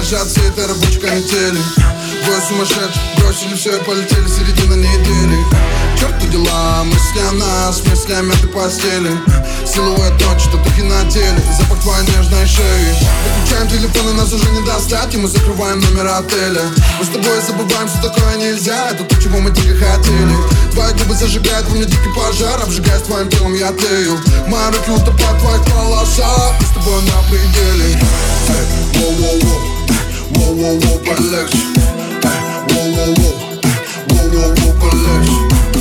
сжаться этой рабочей канители. Двое сумасшедших бросили все и полетели, середина недели. К черту дела, мысли о нас, мысли о мятой постели. Силуэт ночи, татухи на теле, запах твоей нежной шеи. Выключаем телефоны, нас уже не достать, и мы закрываем номер отеля. Мы с тобой забываем, что такое нельзя, это то, чего мы дико хотели. Твои губы зажигают во мне дикий пожар, обжигаясь твоим телом, я тлею. Мои руки утопают в твоих волосах, мы с тобой на пределе. Воу-воу-воу, воу-воу-воу, полегче. Воу-воу-воу, воу-воу-воу, полегче.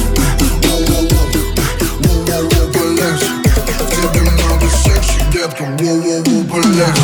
Воу-воу-воу, полегче. В тебе много секса, детка, воу-воу-воу, полегче.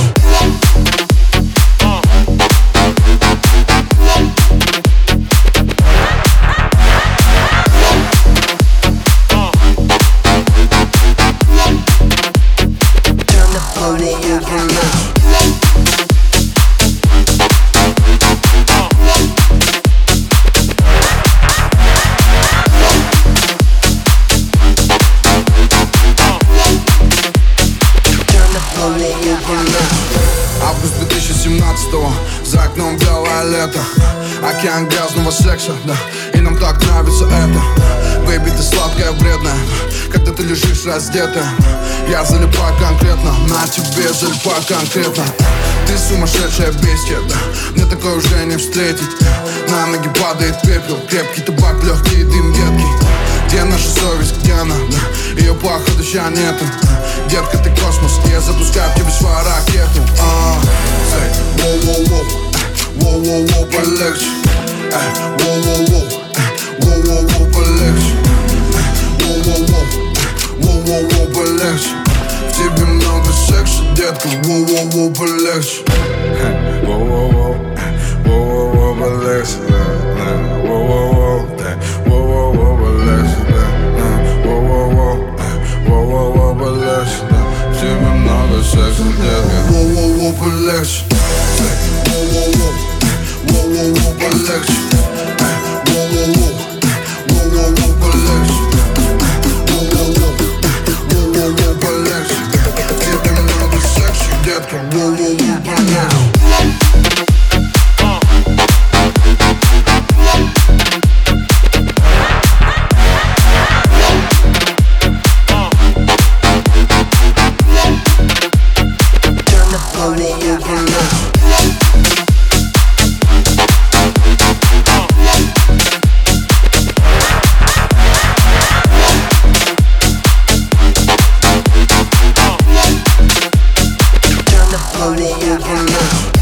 Август 2017-го, за окном белое лето. Океан грязного секса, да, и нам так нравится это. Бэйби, ты сладкая, вредная, когда ты лежишь раздетая. Я залипаю конкретно, на тебе залипаю конкретно. Ты сумасшедшая бестия, да, мне такое уже не встретить. На ноги падает пепел, крепкий табак, легкий дым едкий. Где наша совесть, где она, да, ее походу ща нету. Детка, ты космос, я запускаю в тебе свою ракету. Воу-воу-воу, воу-воу-воу, полегче. Воу-воу-воу, воу-воу-воу, полегче. Воу-воу-воу, воу-воу-воу, полегче. В тебе много секса, детка, воу-воу-воу, полегче. Воу-воу-воу, воу-воу-воу, полегче. Воу-воу-воу, воу-воу-воу, полегче. Воу-воу-воу, воу-воу-воу, полегче. В тебе много секса, детка. Воу-воу-воу, полегче. Воу-воу-воу, воу-воу-воу, полегче. Воу-воу-воу, воу-воу-воу, полегче. Воу-воу-воу, воу-воу-воу, полегче. В тебе много секса, детка. Воу-воу-воу, полегче. Turn the